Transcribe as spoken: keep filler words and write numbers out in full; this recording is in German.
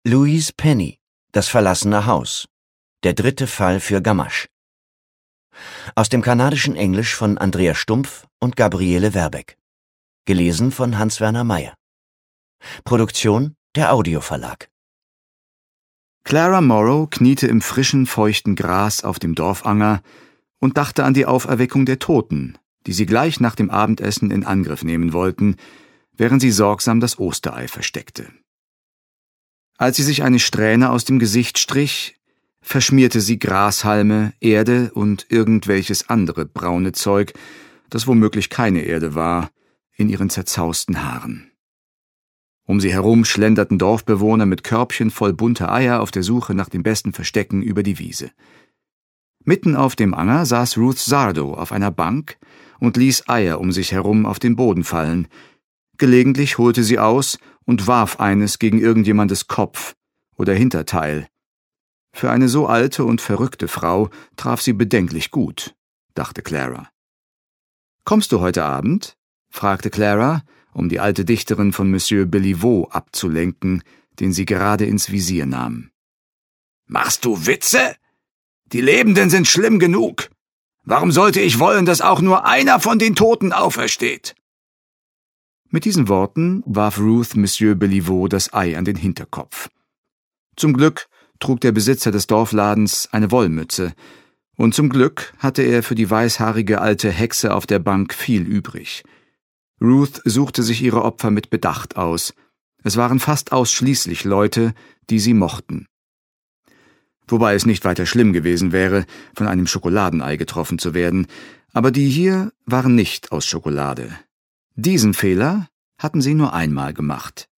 Louise Penny, das verlassene Haus. Der dritte Fall für Gamache. Aus dem kanadischen Englisch von Andrea Stumpf und Gabriele Werbeck. Gelesen von Hans-Werner Meyer. Produktion der Audioverlag. Clara Morrow kniete im frischen, feuchten Gras auf dem Dorfanger und dachte an die Auferweckung der Toten, die sie gleich nach dem Abendessen in Angriff nehmen wollten, während sie sorgsam das Osterei versteckte. Als sie sich eine Strähne aus dem Gesicht strich, verschmierte sie Grashalme, Erde und irgendwelches andere braune Zeug, das womöglich keine Erde war, in ihren zerzausten Haaren. Um sie herum schlenderten Dorfbewohner mit Körbchen voll bunter Eier auf der Suche nach dem besten Verstecken über die Wiese. Mitten auf dem Anger saß Ruth Sardo auf einer Bank und ließ Eier um sich herum auf den Boden fallen. Gelegentlich holte sie aus und warf eines gegen irgendjemandes Kopf oder Hinterteil. Für eine so alte und verrückte Frau traf sie bedenklich gut, dachte Clara. »Kommst du heute Abend?« fragte Clara, um die alte Dichterin von Monsieur Beliveau abzulenken, den sie gerade ins Visier nahm. »Machst du Witze? Die Lebenden sind schlimm genug. Warum sollte ich wollen, dass auch nur einer von den Toten aufersteht?« Mit diesen Worten warf Ruth Monsieur Beliveau das Ei an den Hinterkopf. Zum Glück trug der Besitzer des Dorfladens eine Wollmütze, und zum Glück hatte er für die weißhaarige alte Hexe auf der Bank viel übrig. Ruth suchte sich ihre Opfer mit Bedacht aus. Es waren fast ausschließlich Leute, die sie mochten. Wobei es nicht weiter schlimm gewesen wäre, von einem Schokoladenei getroffen zu werden, aber die hier waren nicht aus Schokolade. Diesen Fehler hatten sie nur einmal gemacht.